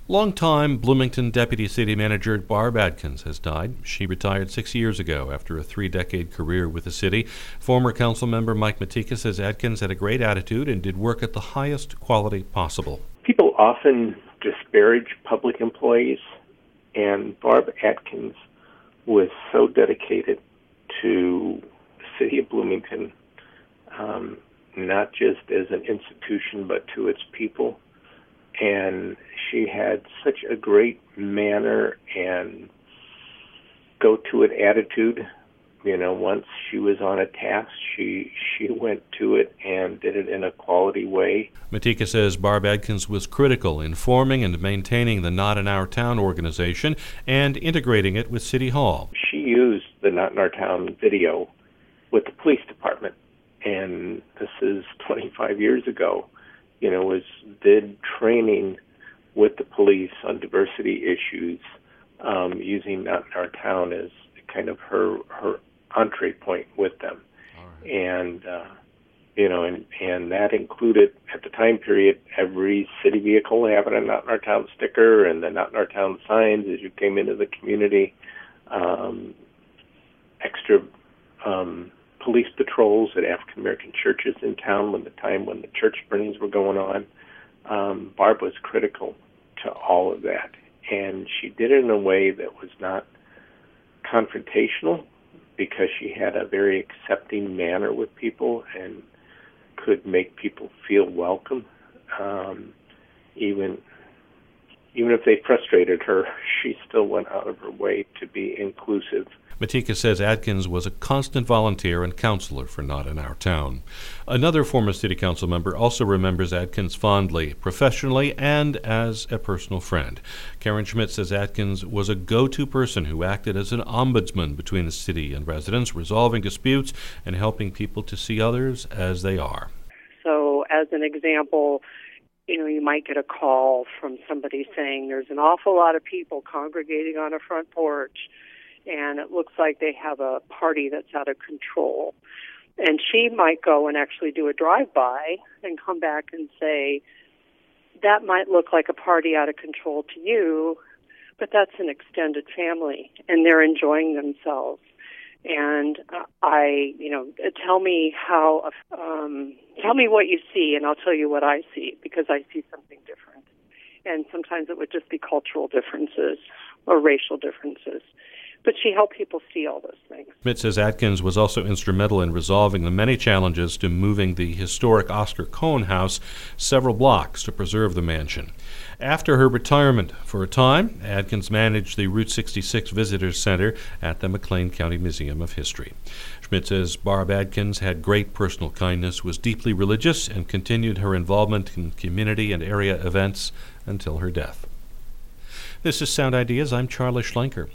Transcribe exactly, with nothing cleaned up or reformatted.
Longtime Bloomington Deputy City Manager Barb Adkins has died. She retired six years ago after a three-decade career with the city. Former council member Mike Matika says Adkins had a great attitude and did work at the highest quality possible. People often disparage public employees, and Barb Adkins was so dedicated to the city of Bloomington, um, not just as an institution, but to its people. And she had such a great manner and go-to-it attitude. You know, once she was on a task, she she went to it and did it in a quality way. Matika says Barb Adkins was critical in forming and maintaining the Not in Our Town organization and integrating it with City Hall. She used the Not in Our Town video with the police department, and this is twenty-five years ago. You know, was did training with the police on diversity issues, um, using Not in Our Town as kind of her her entree point with them. Right. And, uh, you know, and, and that included, at the time period, every city vehicle having a Not in Our Town sticker and the Not in Our Town signs as you came into the community, um, extra um police patrols at African American churches in town when the time when the church burnings were going on. Um, Barb was critical to all of that, and she did it in a way that was not confrontational, because she had a very accepting manner with people and could make people feel welcome. Um, even even if they frustrated her, she still went out of her way to be inclusive. Matika says Adkins was a constant volunteer and counselor for Not in Our Town. Another former city council member also remembers Adkins fondly, professionally and as a personal friend. Karen Schmidt says Adkins was a go-to person who acted as an ombudsman between the city and residents, resolving disputes and helping people to see others as they are. So, as an example, you know, you might get a call from somebody saying there's an awful lot of people congregating on a front porch, and it looks like they have a party that's out of control. And she might go and actually do a drive-by and come back and say, that might look like a party out of control to you, but that's an extended family, and they're enjoying themselves. And uh, I, you know, tell me how, um, tell me what you see, and I'll tell you what I see, because I see something different. And sometimes it would just be cultural differences or racial differences. But she helped people see all those things. Schmidt says Adkins was also instrumental in resolving the many challenges to moving the historic Oscar Cohen house several blocks to preserve the mansion. After her retirement for a time, Adkins managed the Route sixty-six Visitors Center at the McLean County Museum of History. Schmidt says Barb Adkins had great personal kindness, was deeply religious, and continued her involvement in community and area events until her death. This is Sound Ideas. I'm Charlie Schlenker.